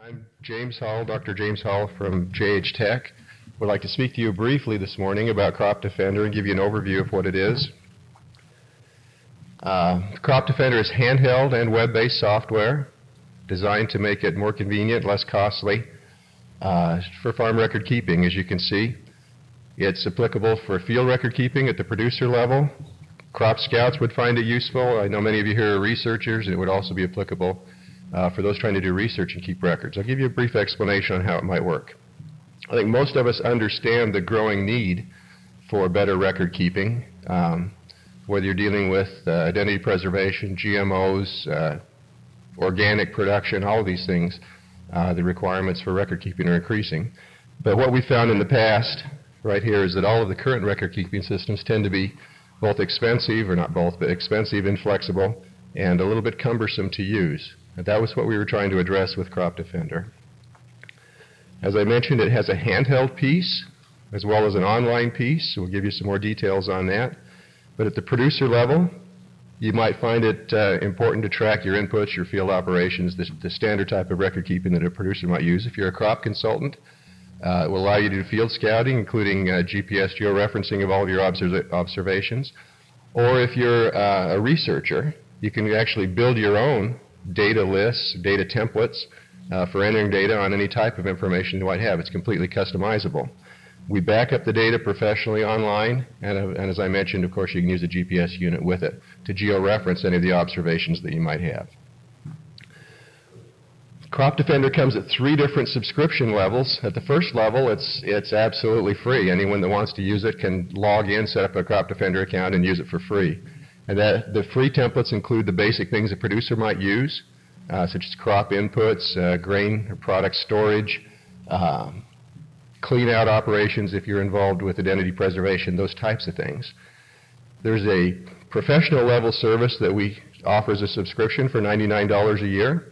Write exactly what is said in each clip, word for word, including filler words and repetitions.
I'm James Hall, Doctor James Hall from J H Tech. Would like to speak to you briefly this morning about Crop Defender and give you an overview of what it is. Uh, Crop Defender is handheld and web-based software designed to make it more convenient, less costly uh, for farm record keeping, as you can see. It's applicable for field record keeping at the producer level. Crop scouts would find it useful. I know many of you here are researchers, and it would also be applicable uh, for those trying to do research and keep records. I'll give you a brief explanation on how it might work. I think most of us understand the growing need for better record keeping, um, whether you're dealing with uh, identity preservation, G M Os, uh, organic production, all of these things, uh, the requirements for record keeping are increasing. But what we found in the past right here is that all of the current record keeping systems tend to be both expensive, or not both, but expensive, inflexible, and a little bit cumbersome to use. And that was what we were trying to address with Crop Defender. As I mentioned, it has a handheld piece as well as an online piece, so we'll give you some more details on that. But at the producer level, you might find it uh, important to track your inputs, your field operations, the, the standard type of record keeping that a producer might use. If you're a crop consultant, uh, it will allow you to do field scouting, including uh, G P S georeferencing of all of your observ observations. Or if you're uh, a researcher, you can actually build your own data lists, data templates uh, for entering data on any type of information you might have. It's completely customizable. We back up the data professionally online, and, uh, and as I mentioned, of course, you can use a G P S unit with it to georeference any of the observations that you might have. Crop Defender comes at three different subscription levels. At the first level, it's, it's absolutely free. Anyone that wants to use it can log in, set up a Crop Defender account, and use it for free. And that, the free templates include the basic things a producer might use, uh, such as crop inputs, uh, grain or product storage, um, clean out operations if you're involved with identity preservation, those types of things. There's a professional level service that we offer as a subscription for ninety-nine dollars a year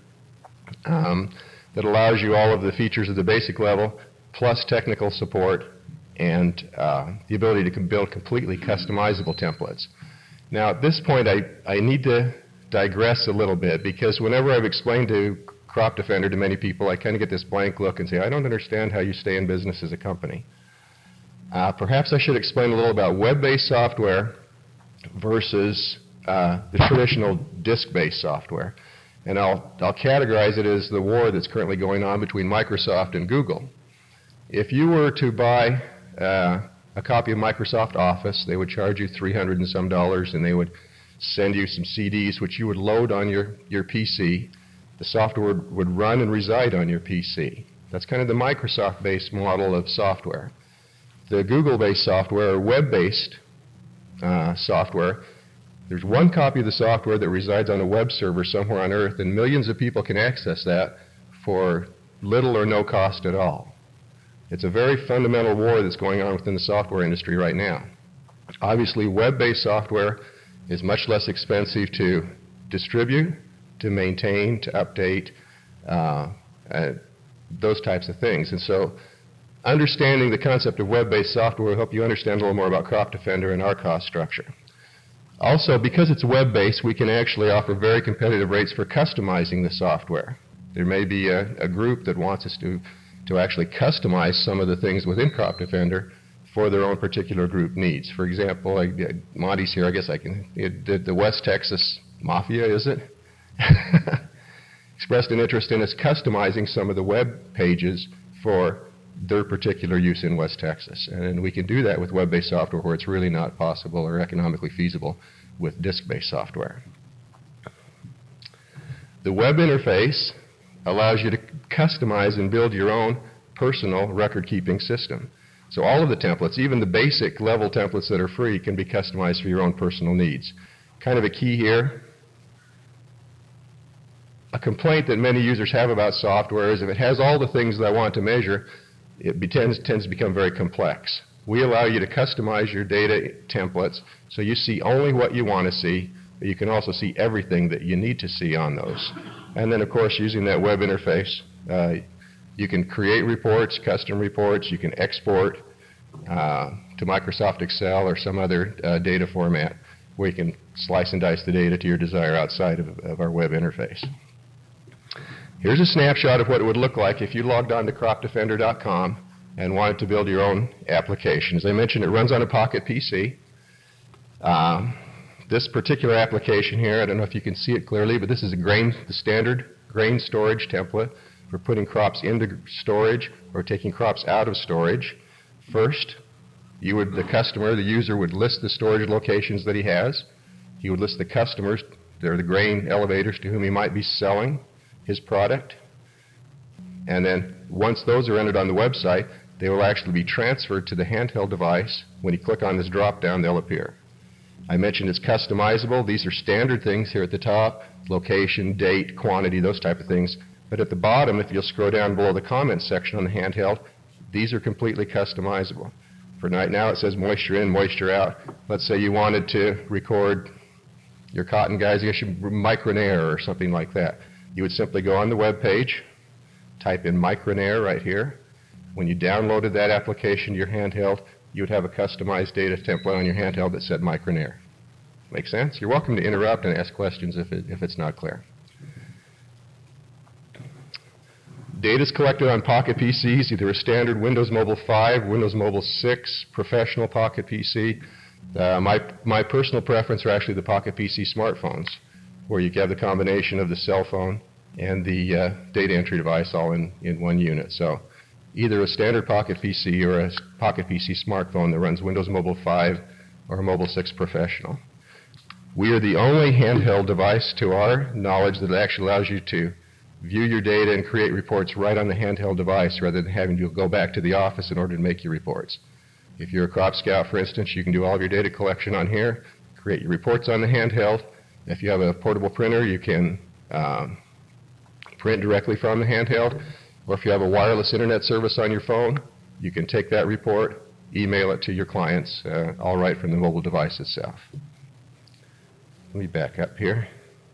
um, that allows you all of the features of the basic level plus technical support and uh, the ability to build completely customizable templates. Now at this point I, I need to digress a little bit, because whenever I've explained to Crop Defender to many people, I kind of get this blank look and say, I don't understand how you stay in business as a company. Uh, perhaps I should explain a little about web-based software versus uh, the traditional disk-based software. And I'll, I'll categorize it as the war that's currently going on between Microsoft and Google. If you were to buy uh, a copy of Microsoft Office, they would charge you three hundred and some dollars, and they would send you some C Ds which you would load on your, your P C. The software would run and reside on your P C. That's kind of the Microsoft-based model of software. The Google-based software, or web-based uh, software, there's one copy of the software that resides on a web server somewhere on Earth, and millions of people can access that for little or no cost at all. It's a very fundamental war that's going on within the software industry right now. Obviously, web-based software is much less expensive to distribute, to maintain, to update, uh, uh, those types of things. And so understanding the concept of web-based software will help you understand a little more about Crop Defender and our cost structure. Also, because it's web-based, we can actually offer very competitive rates for customizing the software. There may be a, a group that wants us to, to actually customize some of the things within Crop Defender for their own particular group needs. For example, I, Monty's here, I guess I can, it, the West Texas Mafia, is it? Expressed an interest in us customizing some of the web pages for their particular use in West Texas. And we can do that with web-based software where it's really not possible or economically feasible with disk-based software. The web interface allows you to customize and build your own personal record-keeping system. So all of the templates, even the basic level templates that are free, can be customized for your own personal needs. Kind of a key here. A complaint that many users have about software is if it has all the things that I want to measure, it be, tends, tends to become very complex. We allow you to customize your data templates so you see only what you want to see, but you can also see everything that you need to see on those. And then, of course, using that web interface, uh, you can create reports, custom reports, you can export uh, to Microsoft Excel or some other uh, data format where you can slice and dice the data to your desire outside of, of our web interface. Here's a snapshot of what it would look like if you logged on to crop defender dot com and wanted to build your own application. As I mentioned, it runs on a Pocket P C. Um, this particular application here, I don't know if you can see it clearly, but this is a grain, the standard grain storage template for putting crops into storage or taking crops out of storage. First, you would, the customer, the user, would list the storage locations that he has. He would list the customers, they're the grain elevators to whom he might be selling his product. And then once those are entered on the website, they will actually be transferred to the handheld device. When you click on this drop-down, they'll appear. I mentioned it's customizable. These are standard things here at the top: location, date, quantity, those type of things. But at the bottom, if you'll scroll down below the comments section on the handheld, these are completely customizable. For right now, it says moisture in, moisture out. Let's say you wanted to record your cotton guys, I guess you Micronair or something like that. You would simply go on the web page, type in Micronair right here. When you downloaded that application to your handheld, you would have a customized data template on your handheld that said Micronair. Make sense? You're welcome to interrupt and ask questions if, it, if it's not clear. Data is collected on Pocket P Cs, either a standard Windows Mobile five, Windows Mobile six, professional Pocket P C. Uh, my, my personal preference are actually the Pocket P C smartphones, where you have the combination of the cell phone and the uh, data entry device all in, in one unit. So either a standard Pocket P C or a Pocket P C smartphone that runs Windows Mobile five or a Mobile six Professional. We are the only handheld device, to our knowledge, that actually allows you to view your data and create reports right on the handheld device rather than having to go back to the office in order to make your reports. If you're a crop scout, for instance, you can do all of your data collection on here, create your reports on the handheld. If you have a portable printer, you can um, print directly from the handheld. Or if you have a wireless internet service on your phone, you can take that report, email it to your clients, uh, all right from the mobile device itself. Let me back up here.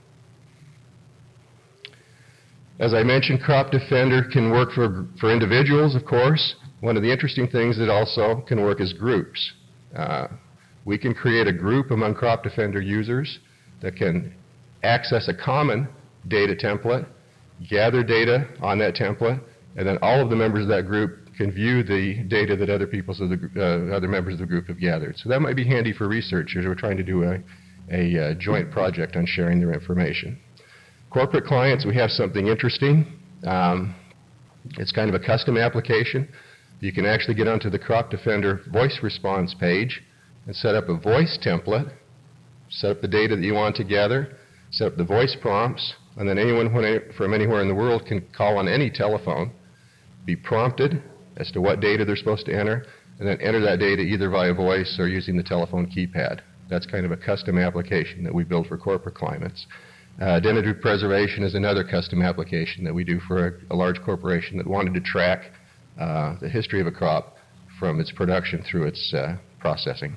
As I mentioned, Crop Defender can work for, for individuals, of course. One of the interesting things that also can work is groups. Uh, we can create a group among Crop Defender users that can access a common data template, gather data on that template, and then all of the members of that group can view the data that other, people's of the, uh, other members of the group have gathered. So that might be handy for researchers who are trying to do a, a, a joint project on sharing their information. Corporate clients, we have something interesting. Um, it's kind of a custom application. You can actually get onto the Crop Defender voice response page and set up a voice template, set up the data that you want to gather, set up the voice prompts, and then anyone from anywhere in the world can call on any telephone, be prompted as to what data they're supposed to enter, and then enter that data either via voice or using the telephone keypad. That's kind of a custom application that we build for corporate clients. Uh, identity preservation is another custom application that we do for a, a large corporation that wanted to track uh, the history of a crop from its production through its uh, processing.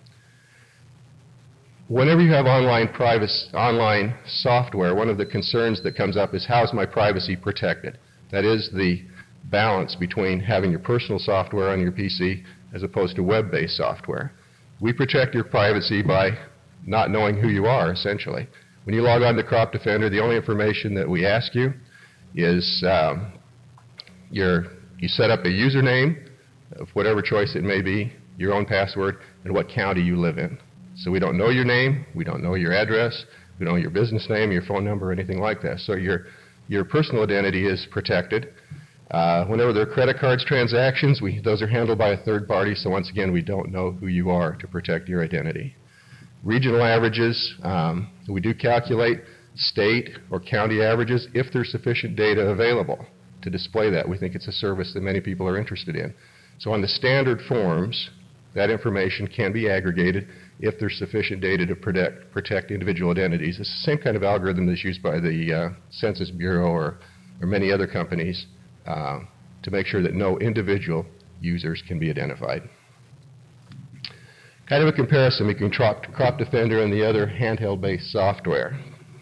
Whenever you have online, privacy, online software, one of the concerns that comes up is, how's my privacy protected? That is the balance between having your personal software on your P C as opposed to web-based software. We protect your privacy by not knowing who you are, essentially. When you log on to Crop Defender, the only information that we ask you is um, your, you set up a username of whatever choice it may be, your own password, and what county you live in. So we don't know your name, we don't know your address, we don't know your business name, your phone number, or anything like that. So your, your personal identity is protected. Uh, whenever there are credit cards transactions, we, those are handled by a third party, so once again, we don't know who you are to protect your identity. Regional averages, um, we do calculate state or county averages if there's sufficient data available to display that. We think it's a service that many people are interested in. So on the standard forms, that information can be aggregated if there's sufficient data to protect, protect individual identities. It's the same kind of algorithm that's used by the uh, Census Bureau or, or many other companies uh, to make sure that no individual users can be identified. Kind of a comparison between Crop Defender and the other handheld-based software.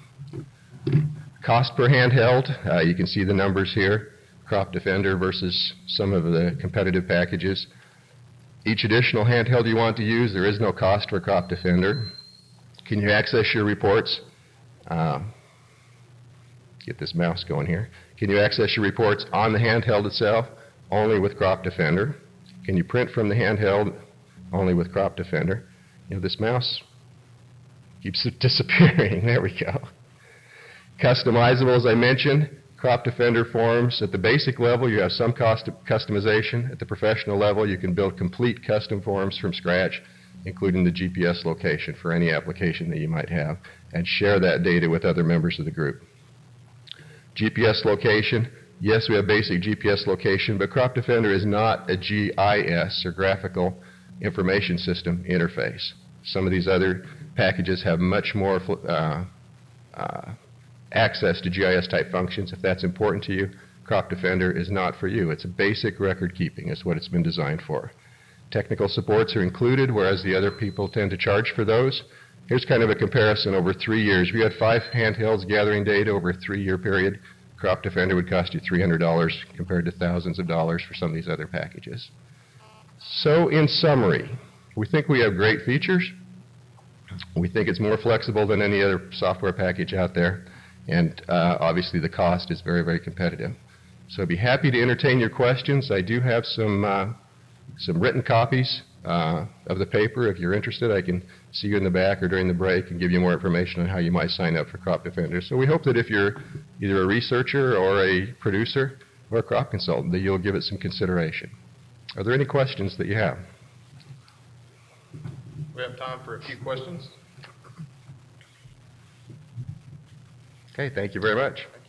Cost per handheld, uh, you can see the numbers here. Crop Defender versus some of the competitive packages. Each additional handheld you want to use, there is no cost for Crop Defender. Can you access your reports? Uh, get this mouse going here. Can you access your reports on the handheld itself? Only with Crop Defender. Can you print from the handheld? Only with Crop Defender. You know, this mouse keeps disappearing. There we go. Customizable, as I mentioned. Crop Defender forms. At the basic level, you have some cost customization. At the professional level, you can build complete custom forms from scratch, including the G P S location for any application that you might have, and share that data with other members of the group. G P S location. Yes, we have basic G P S location, but Crop Defender is not a G I S, or Graphical Information System interface. Some of these other packages have much more uh, uh, access to G I S type functions. If that's important to you, Crop Defender is not for you. It's a basic record keeping is what it's been designed for. Technical supports are included, whereas the other people tend to charge for those. Here's kind of a comparison over three years. We had five handhelds gathering data over a three-year period. Crop Defender would cost you three hundred dollars compared to thousands of dollars for some of these other packages. So in summary, we think we have great features. We think it's more flexible than any other software package out there. And uh, obviously the cost is very, very competitive. So I'd be happy to entertain your questions. I do have some, uh, some written copies uh, of the paper. If you're interested, I can see you in the back or during the break and give you more information on how you might sign up for Crop Defender. So we hope that if you're either a researcher or a producer or a crop consultant, that you'll give it some consideration. Are there any questions that you have? We have time for a few questions. Okay, thank you very much.